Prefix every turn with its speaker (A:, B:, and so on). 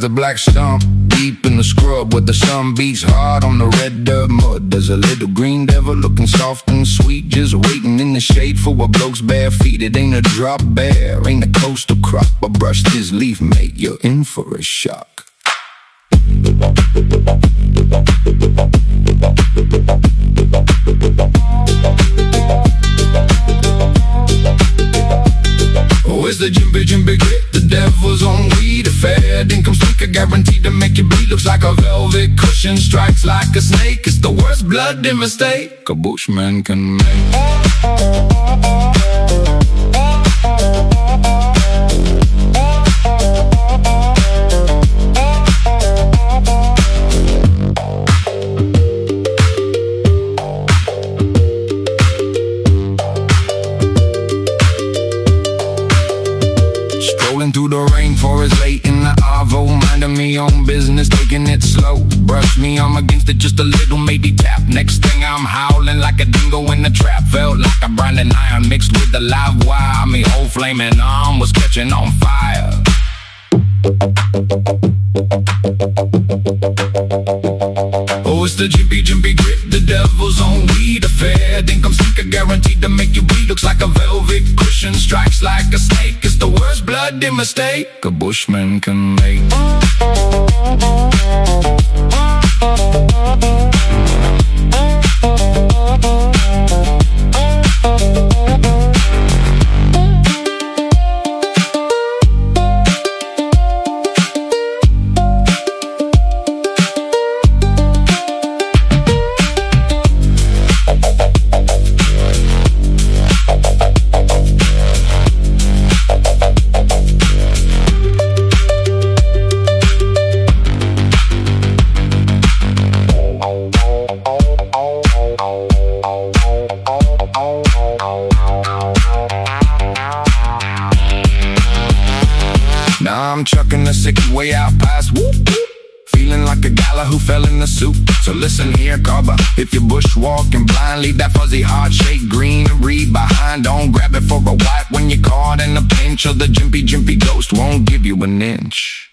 A: the black stump, deep in the scrub where the sun beats hard on the red dirt mud. There's a little green devil looking soft and sweet, just waiting in the shade for a bloke's bare feet. It ain't a drop bear, ain't a coastal crop, but brushed his leaf, mate, you're in for a shock. Oh, it's the Jimpy Grit, the devil's own weed affair. Dinkum sneaker guaranteed to make you bleed. Looks like a velvet cushion, strikes like a snake. It's the worst bloody mistake a bushman can make. Strolling through the rainforest late in the Arvo, minding me on business, taking it slow. Brush me arm against it just a little, matey tap. Next thing I'm howling like a dingo in the trap. Felt like a branding iron mixed with the live wire. Me whole flaming arm was catching on fire. Oh, it's the Jimpy Grit, the devil's own weed affair. Dinkum sneaker guaranteed to make you bleed. Looks like a velvet cushion, strikes like a snake. It's the worst bloody mistake a bushman can make. Now I'm chucking the sicky way out past whoop, whoop. Feeling like a gala who fell in the soup. So listen here, Carver, if you're bushwalking blind, leave that fuzzy heart-shaped greenery behind. Don't grab it for a wipe when you're caught in a pinch, or the Jimpy ghost won't give you an inch.